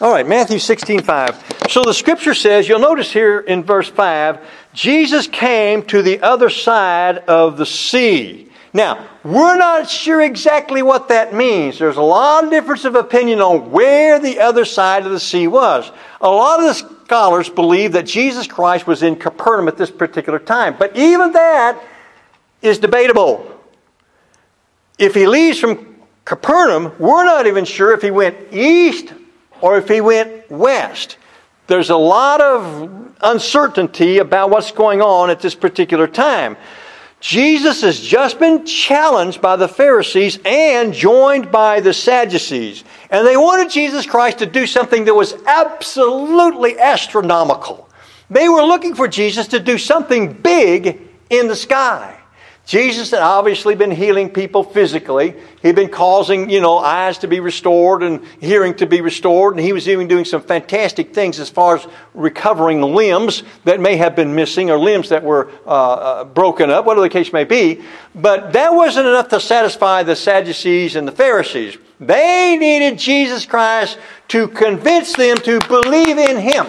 All right, Matthew 16:5. So the Scripture says, you'll notice here in verse 5, Jesus came to the other side of the sea. Now, we're not sure exactly what that means. There's a lot of difference of opinion on where the other side of the sea was. A lot of the scholars believe that Jesus Christ was in Capernaum at this particular time. But even that is debatable. If he leaves from Capernaum, we're not even sure if he went east or if he went west. There's a lot of uncertainty about what's going on at this particular time. Jesus has just been challenged by the Pharisees and joined by the Sadducees. And they wanted Jesus Christ to do something that was absolutely astronomical. They were looking for Jesus to do something big in the sky. Jesus had obviously been healing people physically. He'd been causing, eyes to be restored and hearing to be restored. And he was even doing some fantastic things as far as recovering limbs that may have been missing or limbs that were broken up, whatever the case may be. But that wasn't enough to satisfy the Sadducees and the Pharisees. They needed Jesus Christ to convince them to believe in Him.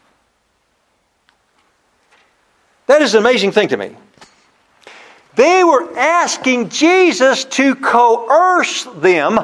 That is an amazing thing to me. They were asking Jesus to coerce them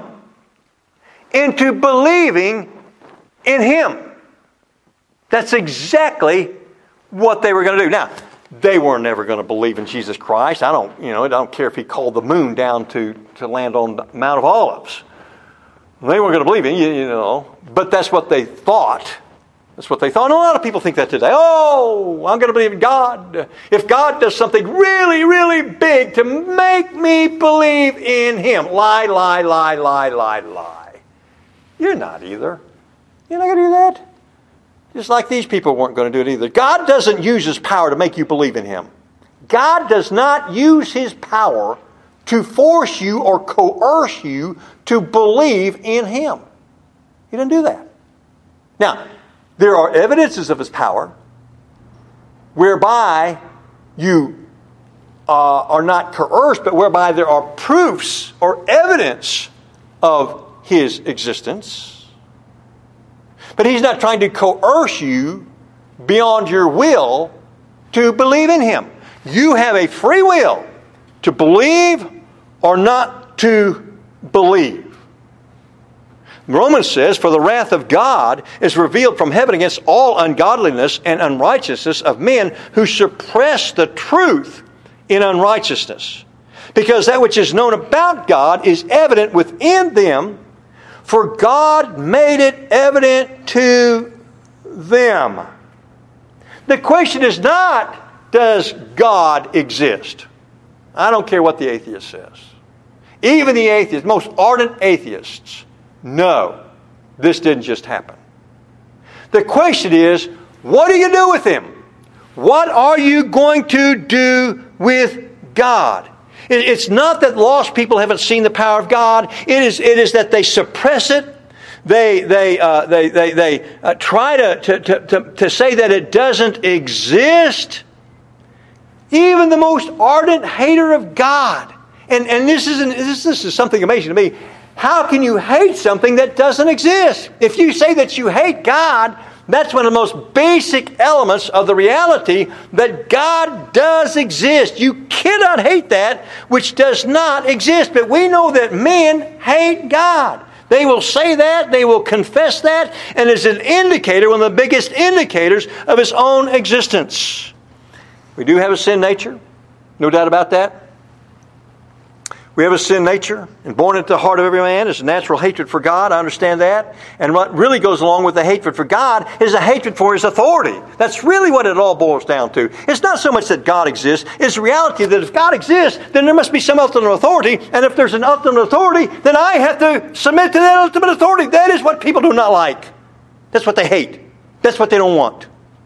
into believing in Him. That's exactly what they were going to do. Now, they were never going to believe in Jesus Christ. I don't care if He called the moon down to land on the Mount of Olives. They weren't going to believe in but that's what they thought. That's what they thought. And a lot of people think that today. Oh, I'm going to believe in God. If God does something really, really big to make me believe in Him. Lie, lie, lie, lie, lie, lie. You're not either. You're not going to do that. Just like these people weren't going to do it either. God doesn't use His power to make you believe in Him. God does not use His power to force you or coerce you to believe in Him. He doesn't do that. Now, there are evidences of His power whereby you are not coerced, but whereby there are proofs or evidence of His existence. But He's not trying to coerce you beyond your will to believe in Him. You have a free will to believe or not to believe. Romans says, for the wrath of God is revealed from heaven against all ungodliness and unrighteousness of men who suppress the truth in unrighteousness. Because that which is known about God is evident within them, for God made it evident to them. The question is not, does God exist? I don't care what the atheist says. Even the atheists, most ardent atheists, no, this didn't just happen. The question is, what do you do with Him? What are you going to do with God? It's not that lost people haven't seen the power of God. It is that they suppress it. They try to say that it doesn't exist. Even the most ardent hater of God. And this is something amazing to me. How can you hate something that doesn't exist? If you say that you hate God, that's one of the most basic elements of the reality that God does exist. You cannot hate that which does not exist. But we know that men hate God. They will say that, they will confess that, and it's an indicator, one of the biggest indicators of His own existence. We do have a sin nature, no doubt about that. We have a sin nature, and born into the heart of every man is a natural hatred for God. I understand that. And what really goes along with the hatred for God is a hatred for His authority. That's really what it all boils down to. It's not so much that God exists. It's the reality that if God exists, then there must be some ultimate authority. And if there's an ultimate authority, then I have to submit to that ultimate authority. That is what people do not like. That's what they hate. That's what they don't want.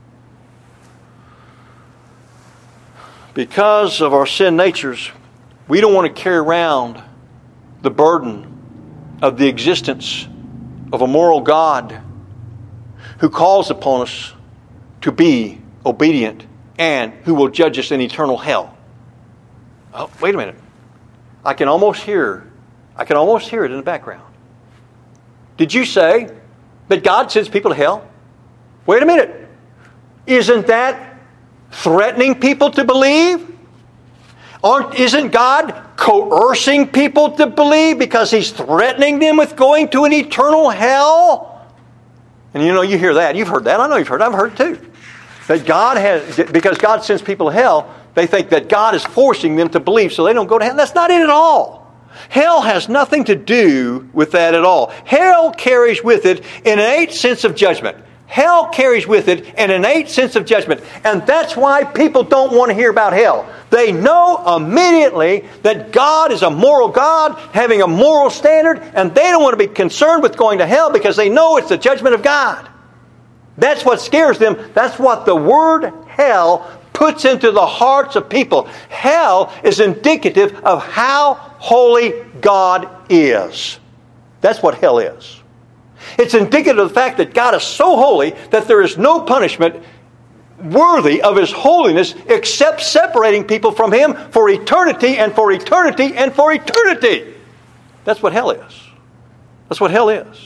Because of our sin natures, we don't want to carry around the burden of the existence of a moral God who calls upon us to be obedient and who will judge us in eternal hell. Oh, wait a minute. I can almost hear it in the background. Did you say that God sends people to hell? Wait a minute. Isn't that threatening people to believe? Isn't God coercing people to believe because He's threatening them with going to an eternal hell? And you hear that. You've heard that. I know you've heard it. I've heard it too. That because God sends people to hell, they think that God is forcing them to believe so they don't go to hell. That's not it at all. Hell has nothing to do with that at all. Hell carries with it an innate sense of judgment. Hell carries with it an innate sense of judgment. And that's why people don't want to hear about hell. They know immediately that God is a moral God, having a moral standard, and they don't want to be concerned with going to hell because they know it's the judgment of God. That's what scares them. That's what the word hell puts into the hearts of people. Hell is indicative of how holy God is. That's what hell is. It's indicative of the fact that God is so holy that there is no punishment worthy of His holiness except separating people from Him for eternity and for eternity and for eternity. That's what hell is. That's what hell is.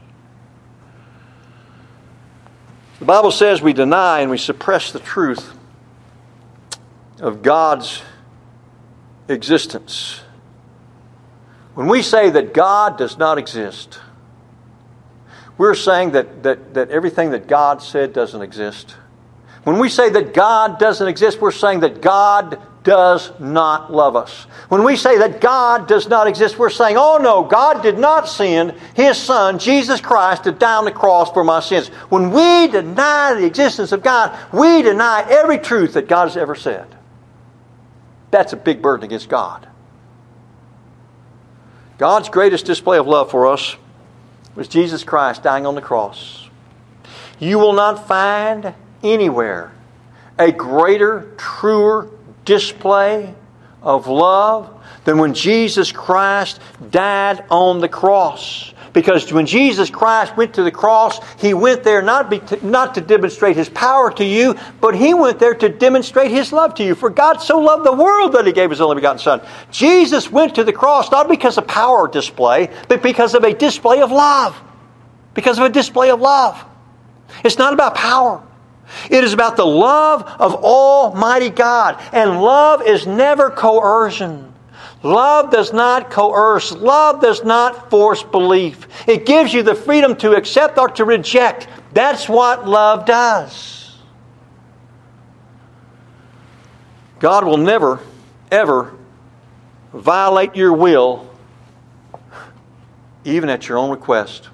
The Bible says we deny and we suppress the truth of God's existence. When we say that God does not exist, we're saying that everything that God said doesn't exist. When we say that God doesn't exist, we're saying that God does not love us. When we say that God does not exist, we're saying, oh no, God did not send His Son, Jesus Christ, to die on the cross for my sins. When we deny the existence of God, we deny every truth that God has ever said. That's a big burden against God. God's greatest display of love for us was Jesus Christ dying on the cross. You will not find anywhere a greater, truer display of love than when Jesus Christ died on the cross. Because when Jesus Christ went to the cross, He went there not to demonstrate His power to you, but He went there to demonstrate His love to you. For God so loved the world that He gave His only begotten Son. Jesus went to the cross not because of power display, but because of a display of love. Because of a display of love. It's not about power. It is about the love of Almighty God. And love is never coercion. Love does not coerce. Love does not force belief. It gives you the freedom to accept or to reject. That's what love does. God will never, ever violate your will, even at your own request.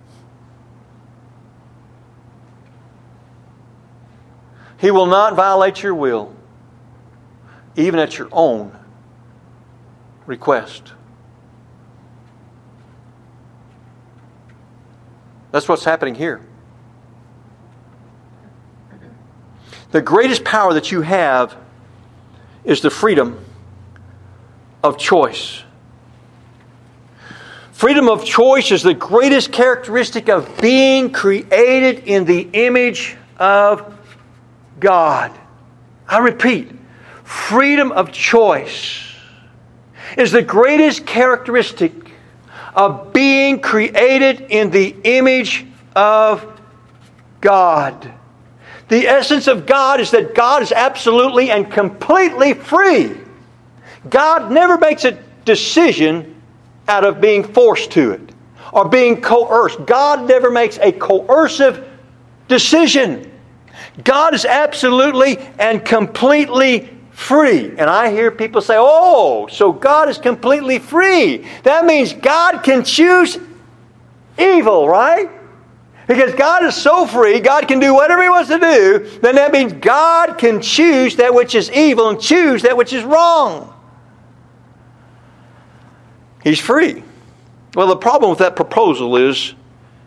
He will not violate your will, even at your own request. That's what's happening here. The greatest power that you have is the freedom of choice. Freedom of choice is the greatest characteristic of being created in the image of God. I repeat, freedom of choice is the greatest characteristic of being created in the image of God. The essence of God is that God is absolutely and completely free. God never makes a decision out of being forced to it or being coerced. God never makes a coercive decision. God is absolutely and completely free. And I hear people say, oh, so God is completely free. That means God can choose evil, right? Because God is so free, God can do whatever He wants to do, then that means God can choose that which is evil and choose that which is wrong. He's free. Well, the problem with that proposal is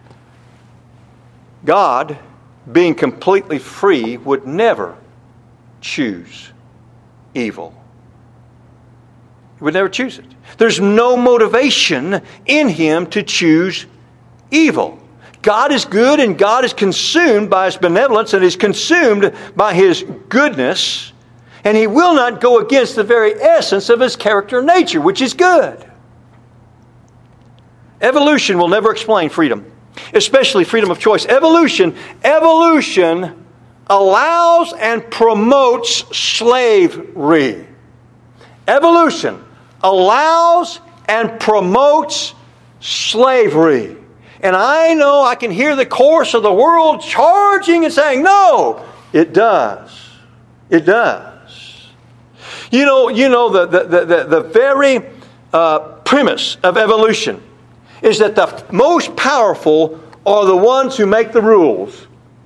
God, being completely free, would never choose evil. He would never choose it. There's no motivation in Him to choose evil. God is good and God is consumed by His benevolence and is consumed by His goodness, and He will not go against the very essence of His character and nature, which is good. Evolution will never explain freedom. especially freedom of choice. Evolution allows and promotes slavery. Evolution allows and promotes slavery. And I know I can hear the chorus of the world charging and saying, no, it does. It does. You know the very premise of evolution is that the most powerful are the ones who make the rules.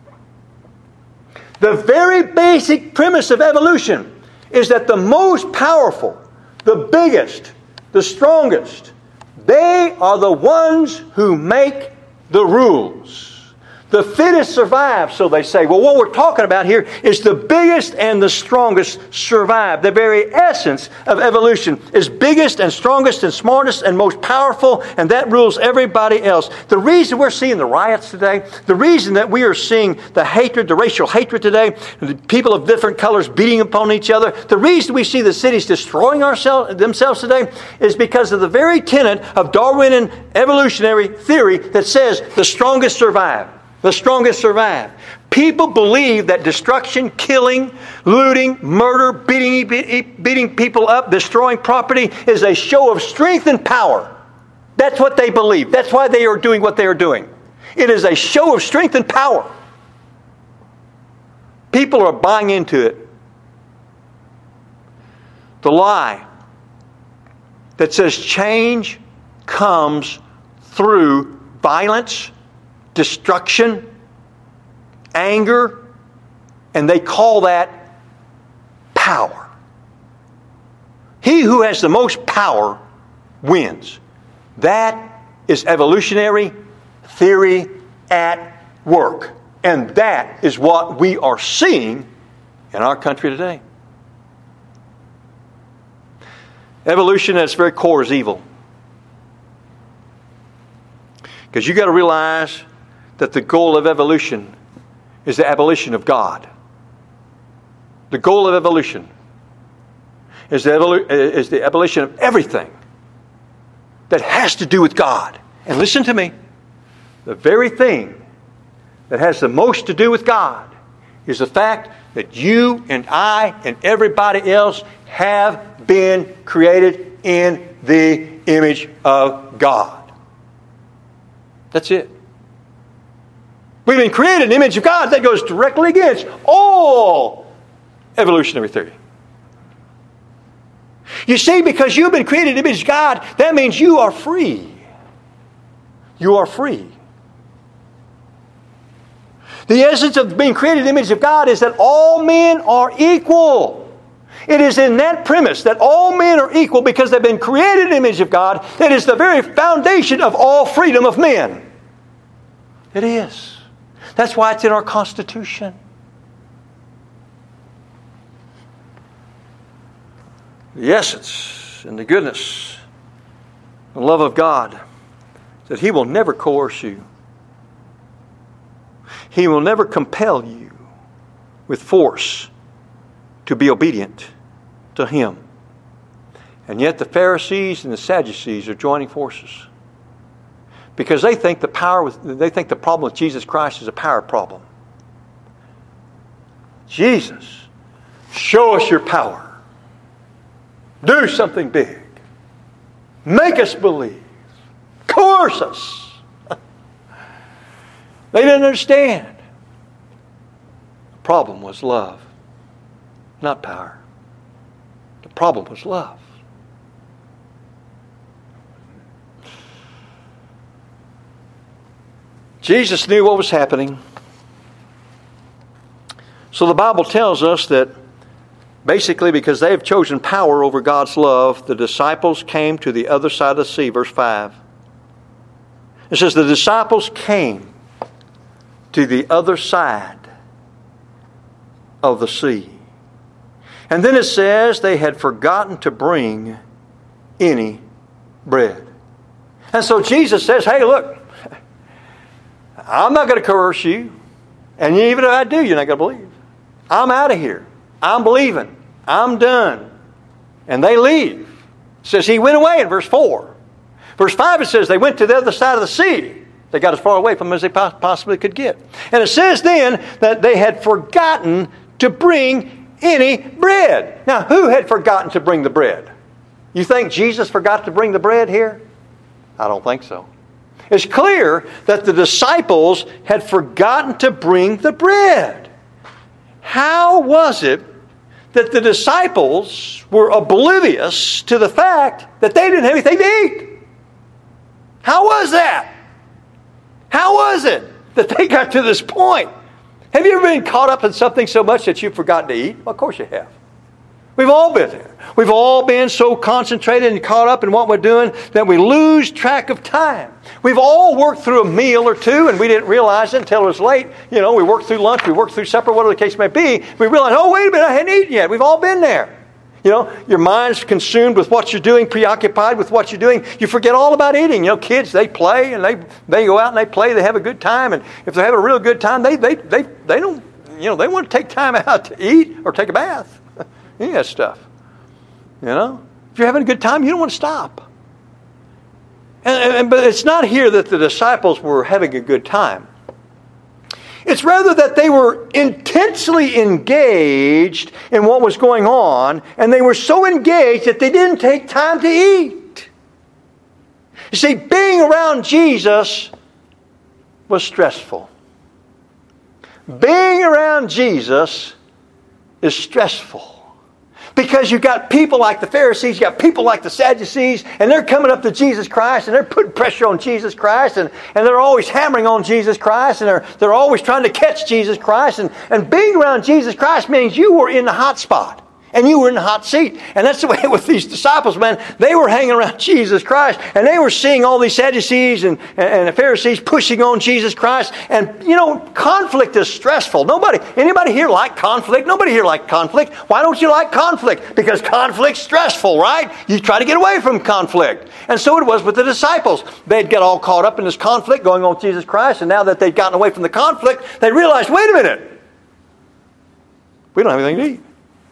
The very basic premise of evolution is that the most powerful, the biggest, the strongest, they are the ones who make the rules. The fittest survive, so they say. Well, what we're talking about here is the biggest and the strongest survive. The very essence of evolution is biggest and strongest and smartest and most powerful, and that rules everybody else. The reason we're seeing the riots today, the reason that we are seeing the hatred, the racial hatred today, the people of different colors beating upon each other, the reason we see the cities destroying themselves today is because of the very tenet of Darwinian evolutionary theory that says the strongest survive. The strongest survive. People believe that destruction, killing, looting, murder, beating people up, destroying property is a show of strength and power. That's what they believe. That's why they are doing what they are doing. It is a show of strength and power. People are buying into it. The lie that says change comes through violence, destruction, anger, and they call that power. He who has the most power wins. That is evolutionary theory at work. And that is what we are seeing in our country today. Evolution at its very core is evil. Because you've got to realize that the goal of evolution is the abolition of God. The goal of evolution is the abolition of everything that has to do with God. And listen to me. The very thing that has the most to do with God is the fact that you and I and everybody else have been created in the image of God. That's it. We've been created in the image of God. That goes directly against all evolutionary theory. You see, because you've been created in the image of God, that means you are free. You are free. The essence of being created in the image of God is that all men are equal. It is in that premise that all men are equal because they've been created in the image of God that is the very foundation of all freedom of men. It is. That's why it's in our Constitution. The essence and the goodness, the love of God, that He will never coerce you. He will never compel you with force to be obedient to Him. And yet the Pharisees and the Sadducees are joining forces. Because they think the problem with Jesus Christ is a power problem. Jesus, show us your power. Do something big. Make us believe. Coerce us. They didn't understand. The problem was love, not power. The problem was love. Jesus knew what was happening. So the Bible tells us that basically because they have chosen power over God's love, the disciples came to the other side of the sea, verse 5. It says the disciples came to the other side of the sea. And then it says they had forgotten to bring any bread. And so Jesus says, hey, look, I'm not going to coerce you. And even if I do, you're not going to believe. I'm out of here. I'm believing. I'm done. And they leave. It says he went away in verse 4. Verse 5 it says they went to the other side of the sea. They got as far away from him as they possibly could get. And it says then that they had forgotten to bring any bread. Now, who had forgotten to bring the bread? You think Jesus forgot to bring the bread here? I don't think so. It's clear that the disciples had forgotten to bring the bread. How was it that the disciples were oblivious to the fact that they didn't have anything to eat? How was that? How was it that they got to this point? Have you ever been caught up in something so much that you've forgotten to eat? Well, of course you have. We've all been there. We've all been so concentrated and caught up in what we're doing that we lose track of time. We've all worked through a meal or two and we didn't realize it until it was late. We worked through lunch, we worked through supper, whatever the case may be. We realize, oh, wait a minute, I hadn't eaten yet. We've all been there. Your mind's consumed with what you're doing, preoccupied with what you're doing. You forget all about eating. Kids, they play and they go out and they play. They have a good time. And if they have a real good time, they don't, they want to take time out to eat or take a bath. Any of that stuff. If you're having a good time, you don't want to stop. But it's not here that the disciples were having a good time. It's rather that they were intensely engaged in what was going on, and they were so engaged that they didn't take time to eat. You see, being around Jesus was stressful. Being around Jesus is stressful. Because you've got people like the Pharisees, you've got people like the Sadducees, and they're coming up to Jesus Christ, and they're putting pressure on Jesus Christ, and they're always hammering on Jesus Christ, and they're always trying to catch Jesus Christ. And being around Jesus Christ means you were in the hot spot. And you were in the hot seat. And that's the way with these disciples, man. They were hanging around Jesus Christ. And they were seeing all these Sadducees and the Pharisees pushing on Jesus Christ. And, conflict is stressful. Anybody here like conflict? Nobody here like conflict. Why don't you like conflict? Because conflict's stressful, right? You try to get away from conflict. And so it was with the disciples. They'd get all caught up in this conflict going on with Jesus Christ. And now that they'd gotten away from the conflict, they realized, wait a minute. We don't have anything to eat.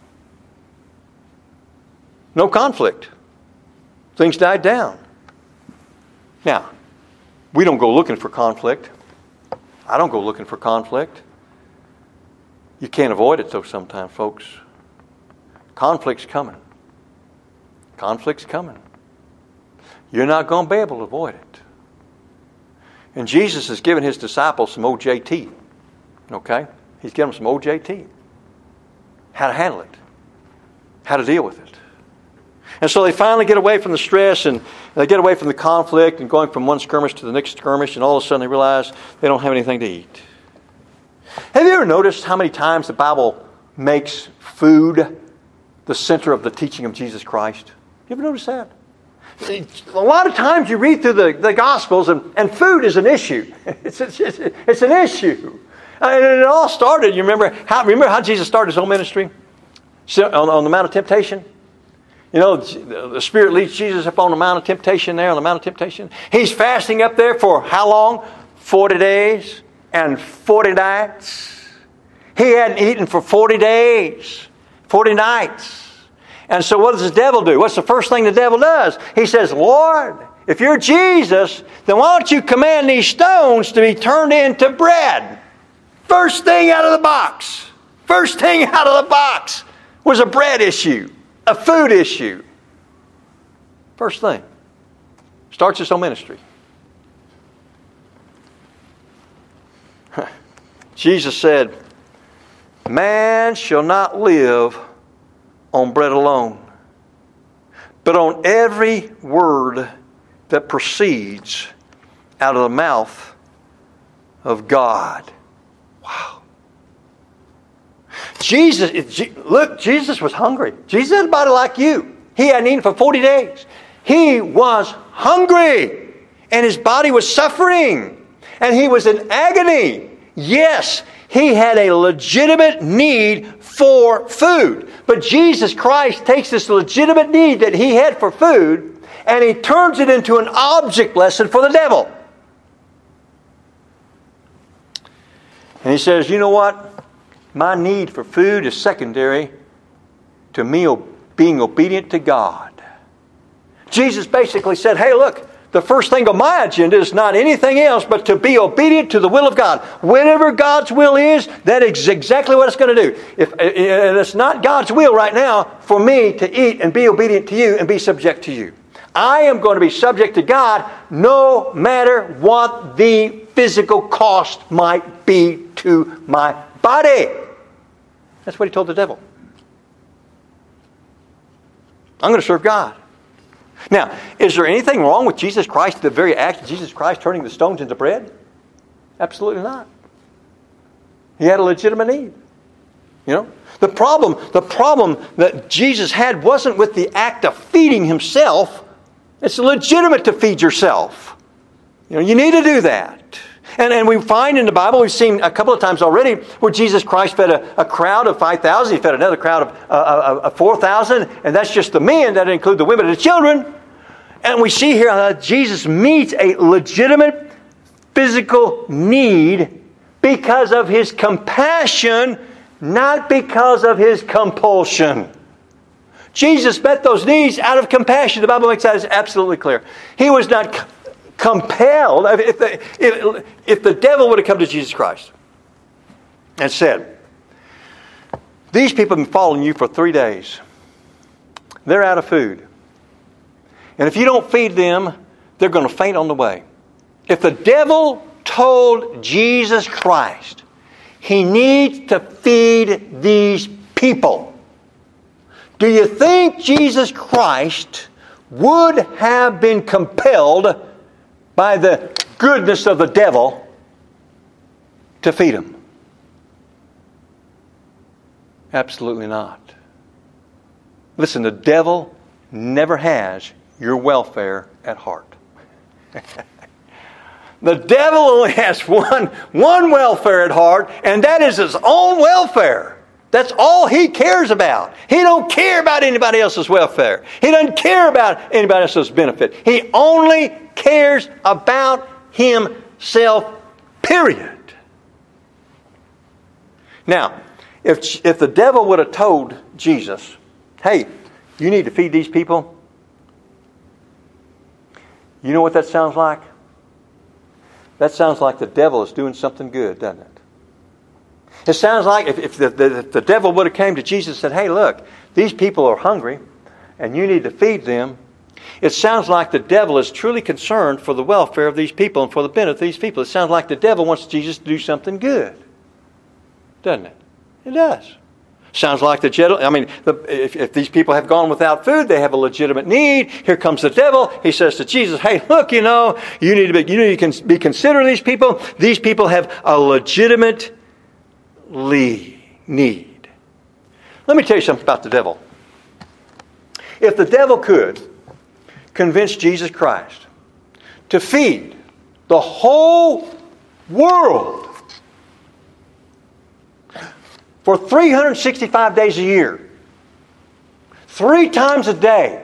No conflict. Things died down. Now, we don't go looking for conflict. I don't go looking for conflict. You can't avoid it though sometimes, folks. Conflict's coming. Conflict's coming. You're not going to be able to avoid it. And Jesus has given His disciples some OJT. Okay? He's given them some OJT. How to handle it. How to deal with it. And so they finally get away from the stress and they get away from the conflict and going from one skirmish to the next skirmish, and all of a sudden they realize they don't have anything to eat. Have you ever noticed how many times the Bible makes food the center of the teaching of Jesus Christ? You ever notice that? A lot of times you read through the Gospels and food is an issue. It's an issue. And it all started, remember how Jesus started His whole ministry? On the Mount of Temptation? The Spirit leads Jesus up on the Mount of Temptation there, on the Mount of Temptation. He's fasting up there for how long? 40 days and 40 nights. He hadn't eaten for 40 days, 40 nights. And so what does the devil do? What's the first thing the devil does? He says, Lord, if you're Jesus, then why don't you command these stones to be turned into bread? First thing out of the box. First thing out of the box was a bread issue. A food issue. First thing. Starts His own ministry. Jesus said, man shall not live on bread alone, but on every word that proceeds out of the mouth of God. Wow. Jesus was hungry. Jesus had a body like you. He hadn't eaten for 40 days. He was hungry. And His body was suffering. And He was in agony. Yes, He had a legitimate need for food. But Jesus Christ takes this legitimate need that He had for food and He turns it into an object lesson for the devil. And He says, you know what? My need for food is secondary to me being obedient to God. Jesus basically said, hey, look, the first thing on my agenda is not anything else but to be obedient to the will of God. Whatever God's will is, that is exactly what it's going to do. If it's not God's will right now for me to eat and be obedient to you and be subject to you, I am going to be subject to God no matter what the physical cost might be to my body. That's what he told the devil. I'm going to serve God. Now, is there anything wrong with Jesus Christ, the very act of Jesus Christ turning the stones into bread? Absolutely not. He had a legitimate need. You know, the problem that Jesus had wasn't with the act of feeding himself. It's legitimate to feed yourself. You know, you need to do that. And we find in the Bible, we've seen a couple of times already, where Jesus Christ fed a crowd of 5,000. He fed another crowd of 4,000. And that's just the men. That didn't include the women and the children. And we see here how Jesus meets a legitimate physical need because of his compassion, not because of his compulsion. Jesus met those needs out of compassion. The Bible makes that absolutely clear. He was not compelled. If the devil would have come to Jesus Christ and said, these people have been following you for 3 days. They're out of food. And if you don't feed them, they're going to faint on the way. If the devil told Jesus Christ he needs to feed these people, do you think Jesus Christ would have been compelled by the goodness of the devil to feed them? Absolutely not. Listen, the devil never has your welfare at heart. The devil only has one welfare at heart, and that is his own welfare. That's all he cares about. He don't care about anybody else's welfare. He doesn't care about anybody else's benefit. He only cares about himself, period. Now, if the devil would have told Jesus, hey, you need to feed these people, you know what that sounds like? That sounds like the devil is doing something good, doesn't it? It sounds like if the devil would have came to Jesus and said, hey, look, these people are hungry and you need to feed them. It sounds like the devil is truly concerned for the welfare of these people and for the benefit of these people. It sounds like the devil wants Jesus to do something good. Doesn't it? It does. Sounds like if these people have gone without food, they have a legitimate need. Here comes the devil. He says to Jesus, hey, look, you need to be considering these people. These people have a legitimate need. Let me tell you something about the devil. If the devil could convince Jesus Christ to feed the whole world for 365 days a year, 3 times a day,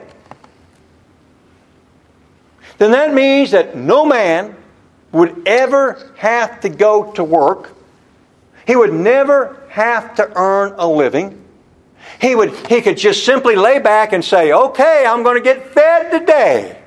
then that means that no man would ever have to go to work. He would never have to earn a living. He could just simply lay back and say, okay, I'm going to get fed today.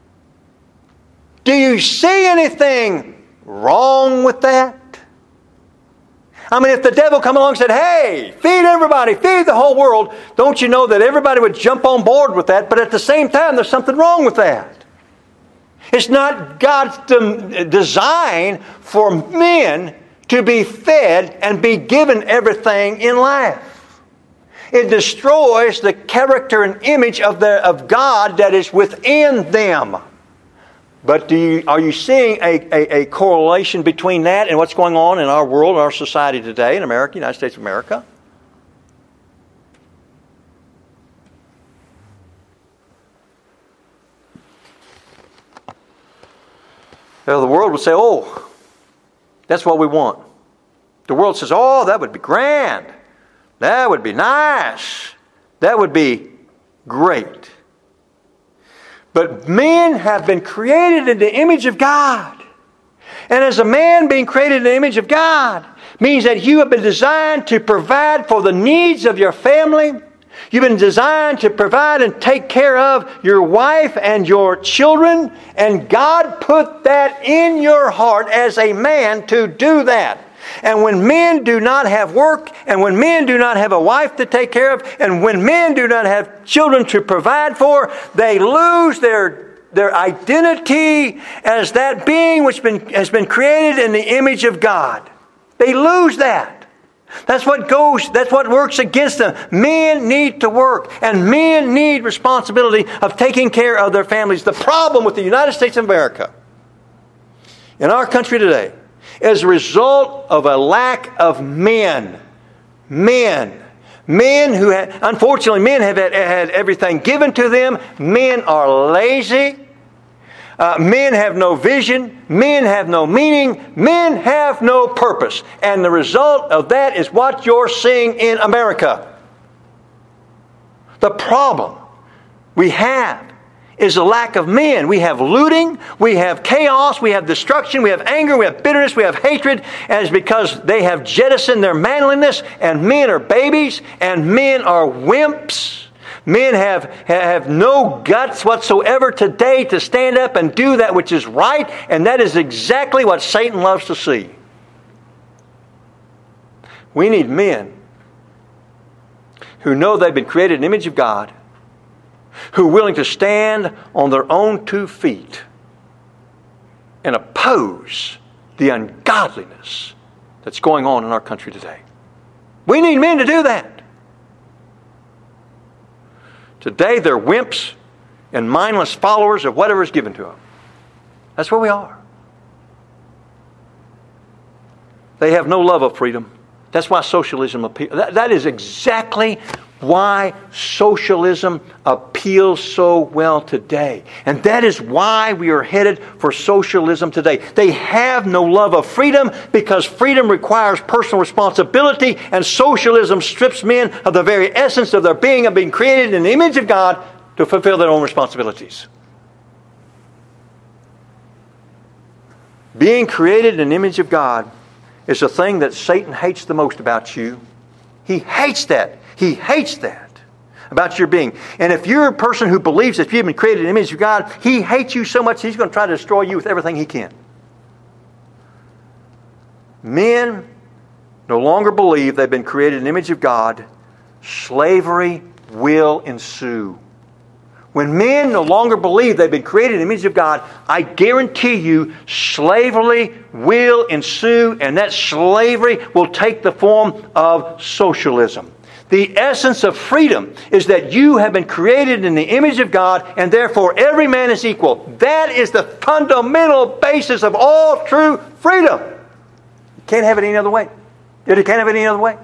Do you see anything wrong with that? I mean, if the devil come along and said, hey, feed everybody, feed the whole world, don't you know that everybody would jump on board with that? But at the same time, there's something wrong with that. It's not God's design for men to be fed and be given everything in life. It destroys the character and image of God that is within them. But are you seeing a correlation between that and what's going on in our world, our society today, in America, United States of America? Well, the world would say, oh, that's what we want. The world says, oh, that would be grand. That would be nice. That would be great. But men have been created in the image of God. And as a man being created in the image of God means that you have been designed to provide for the needs of your family. You've been designed to provide and take care of your wife and your children, and God put that in your heart as a man to do that. And when men do not have work, and when men do not have a wife to take care of, and when men do not have children to provide for, they lose their identity as that being which has been created in the image of God. They lose that. That's what works against them. Men need to work, and men need responsibility of taking care of their families. The problem with the United States of America, in our country today, is a result of a lack of men. Men who unfortunately, men have had everything given to them. Men are lazy. Men have no vision. Men have no meaning. Men have no purpose. And the result of that is what you're seeing in America. The problem we have is a lack of men. We have looting, we have chaos, we have destruction, we have anger, we have bitterness, we have hatred, and it's because they have jettisoned their manliness, and men are babies, and men are wimps. Men have no guts whatsoever today to stand up and do that which is right, and that is exactly what Satan loves to see. We need men who know they've been created in the image of God, who are willing to stand on their own 2 feet and oppose the ungodliness that's going on in our country today. We need men to do that. Today they're wimps and mindless followers of whatever is given to them. That's where we are. They have no love of freedom. That's why socialism appeals. That is exactly why socialism appeals so well today. And that is why we are headed for socialism today. They have no love of freedom because freedom requires personal responsibility, and socialism strips men of the very essence of their being, of being created in the image of God to fulfill their own responsibilities. Being created in the image of God is the thing that Satan hates the most about you. He hates that. He hates that about your being. And if you're a person who believes that you've been created in the image of God, he hates you so much he's going to try to destroy you with everything he can. Men no longer believe they've been created in the image of God. Slavery will ensue. When men no longer believe they've been created in the image of God, I guarantee you slavery will ensue, and that slavery will take the form of socialism. The essence of freedom is that you have been created in the image of God, and therefore every man is equal. That is the fundamental basis of all true freedom. You can't have it any other way. You can't have it any other way.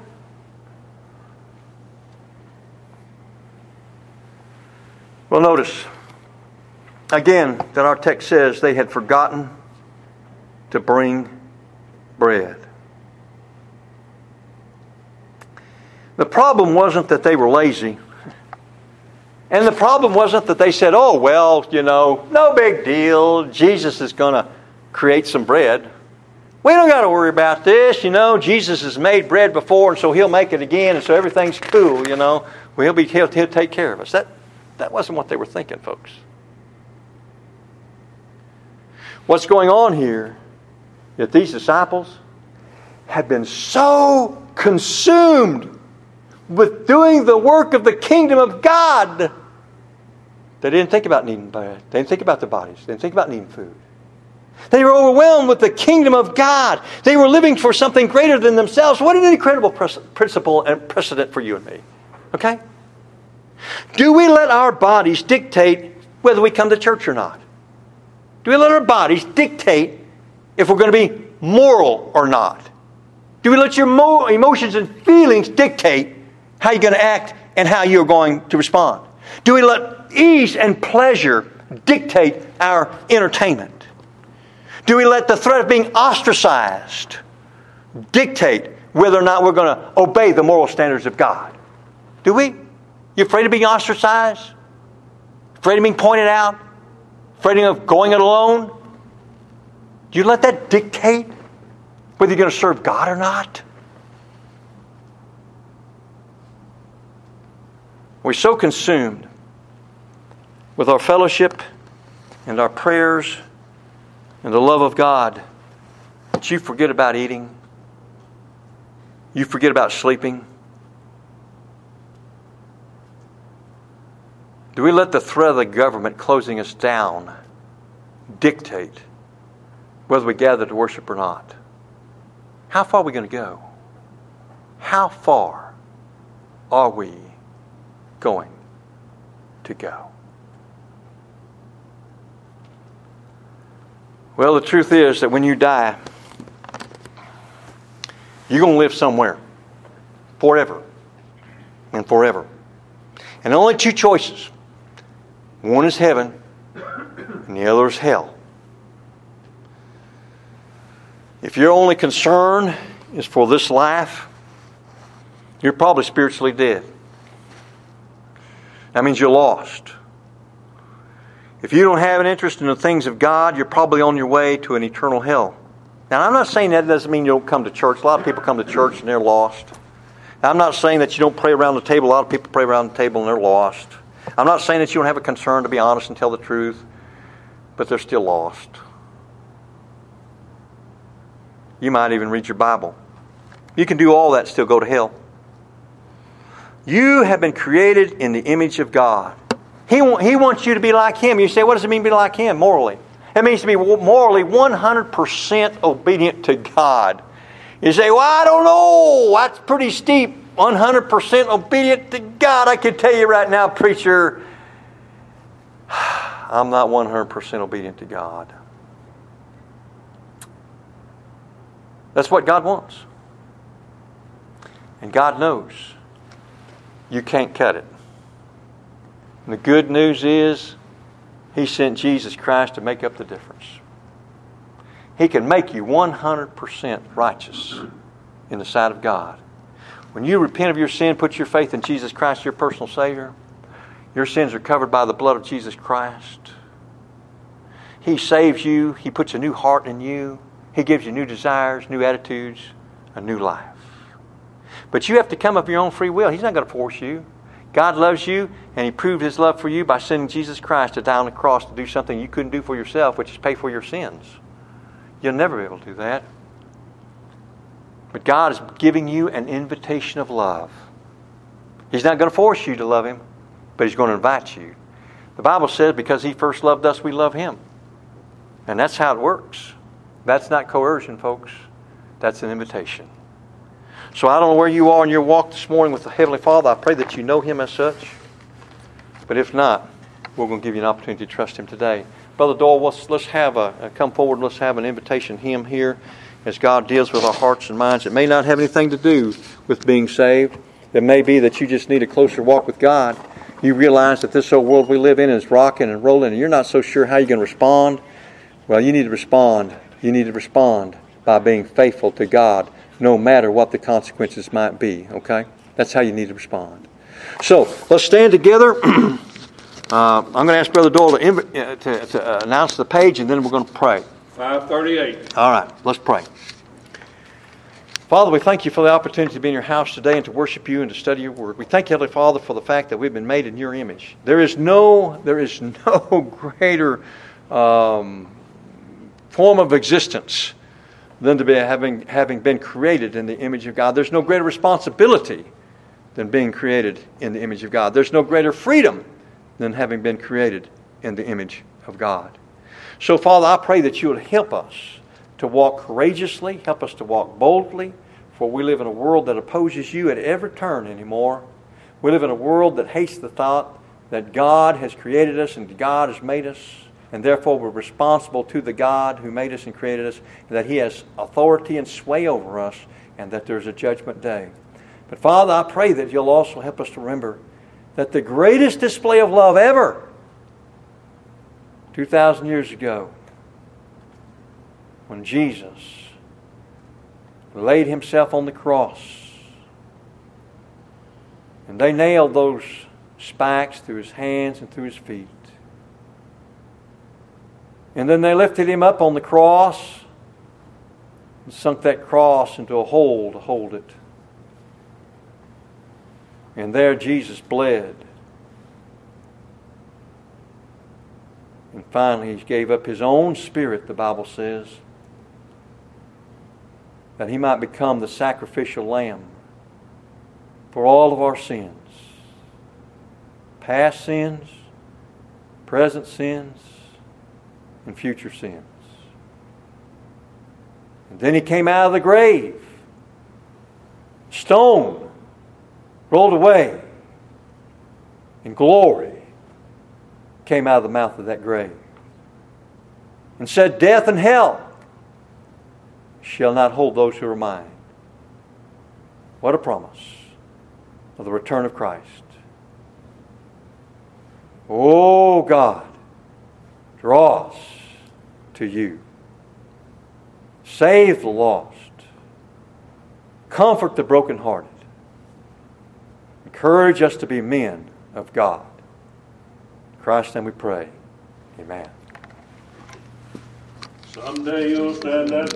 Well, notice again that our text says they had forgotten to bring bread. The problem wasn't that they were lazy. And the problem wasn't that they said, oh, well, no big deal. Jesus is going to create some bread. We don't got to worry about this. Jesus has made bread before, and so He'll make it again, and so everything's cool, He'll take care of us. That wasn't what they were thinking, folks. What's going on here is that these disciples had been so consumed with doing the work of the kingdom of God, they didn't think about needing bread. They didn't think about their bodies. They didn't think about needing food. They were overwhelmed with the kingdom of God. They were living for something greater than themselves. What an incredible principle and precedent for you and me. Okay? Do we let our bodies dictate whether we come to church or not? Do we let our bodies dictate if we're going to be moral or not? Do we let your emotions and feelings dictate how you're going to act and how you're going to respond? Do we let ease and pleasure dictate our entertainment? Do we let the threat of being ostracized dictate whether or not we're going to obey the moral standards of God? Do we? You afraid of being ostracized? Afraid of being pointed out? Afraid of going it alone? Do you let that dictate whether you're going to serve God or not? We're so consumed with our fellowship and our prayers and the love of God that you forget about eating. You forget about sleeping. Do we let the threat of the government closing us down dictate whether we gather to worship or not? How far are we going to go? How far are we going to go? Well, the truth is that when you die, you're going to live somewhere forever and forever. And only two choices. One is heaven and the other is hell. If your only concern is for this life, you're probably spiritually dead. That means you're lost. If you don't have an interest in the things of God, you're probably on your way to an eternal hell. Now, I'm not saying that doesn't mean you don't come to church. A lot of people come to church and they're lost. Now, I'm not saying that you don't pray around the table. A lot of people pray around the table and they're lost. I'm not saying that you don't have a concern to be honest and tell the truth, but they're still lost. You might even read your Bible. You can do all that and still go to hell. You have been created in the image of God. He wants you to be like Him. You say, what does it mean to be like Him morally? It means to be morally 100% obedient to God. You say, well, I don't know. That's pretty steep. 100% obedient to God. I can tell you right now, preacher, I'm not 100% obedient to God. That's what God wants. And God knows you can't cut it. And the good news is He sent Jesus Christ to make up the difference. He can make you 100% righteous in the sight of God. When you repent of your sin, put your faith in Jesus Christ, your personal Savior, your sins are covered by the blood of Jesus Christ. He saves you. He puts a new heart in you. He gives you new desires, new attitudes, a new life. But you have to come of your own free will. He's not going to force you. God loves you, and He proved His love for you by sending Jesus Christ to die on the cross to do something you couldn't do for yourself, which is pay for your sins. You'll never be able to do that. But God is giving you an invitation of love. He's not going to force you to love Him, but He's going to invite you. The Bible says because He first loved us, we love Him. And that's how it works. That's not coercion, folks. That's an invitation. So I don't know where you are in your walk this morning with the Heavenly Father. I pray that you know Him as such. But if not, we're going to give you an opportunity to trust Him today. Brother Doyle, let's have come forward. Let's have an invitation hymn here as God deals with our hearts and minds. It may not have anything to do with being saved. It may be that you just need a closer walk with God. You realize that this old world we live in is rocking and rolling, and you're not so sure how you're going to respond. Well, you need to respond. You need to respond by being faithful to God, no matter what the consequences might be. Okay? That's how you need to respond. So, let's stand together. I'm going to ask Brother Doyle to announce the page, and then we're going to pray. 538. All right, let's pray. Father, we thank You for the opportunity to be in Your house today and to worship You and to study Your Word. We thank You, Heavenly Father, for the fact that we've been made in Your image. There is no greater form of existence than to be having been created in the image of God. There's no greater responsibility than being created in the image of God. There's no greater freedom than having been created in the image of God. So, Father, I pray that You would help us to walk courageously, help us to walk boldly, for we live in a world that opposes You at every turn anymore. We live in a world that hates the thought that God has created us and God has made us, and therefore we're responsible to the God who made us and created us, and that He has authority and sway over us, and that there's a judgment day. But Father, I pray that You'll also help us to remember that the greatest display of love ever, 2,000 years ago, when Jesus laid Himself on the cross, and they nailed those spikes through His hands and through His feet. And then they lifted Him up on the cross and sunk that cross into a hole to hold it. And there Jesus bled Finally, He gave up His own Spirit, the Bible says, that He might become the sacrificial lamb for all of our sins. Past sins, present sins, and future sins. And then He came out of the grave. Stone rolled away. And glory came out of the mouth of that grave. And said, death and hell shall not hold those who are mine. What a promise of the return of Christ. Oh God, draw us to You. Save the lost. Comfort the brokenhearted. Encourage us to be men of God. In Christ's name we pray. Amen. Someday you'll stand at